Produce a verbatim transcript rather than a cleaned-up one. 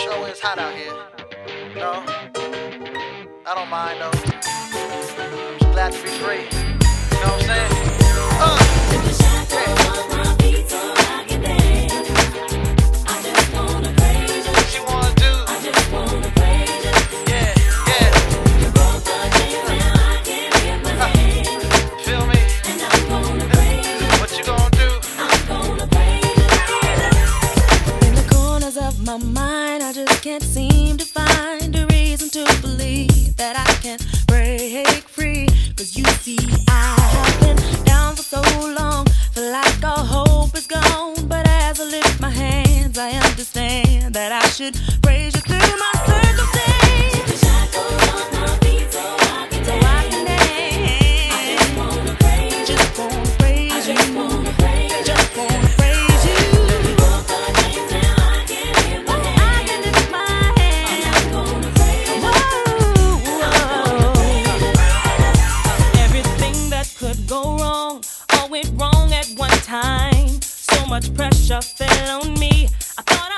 know when it's hot out here. No, I don't mind though. Just glad to be free. You know what I'm saying? Uh, yeah. What you wanna do? Yeah, yeah. Uh, feel me? What you gonna do? In the corners of my mind, I just can't seem to find a reason to believe that I can break free. Cause you see, I have been down for so long, feel like all hope is gone. But as I lift my hands, I understand that I should praise you through my circumstance. So I can dance. Just wanna praise you. Just wanna praise you. I can lift my hands. Whoa. Everything that could go wrong, all went wrong at one time. So much pressure fell on me. I thought I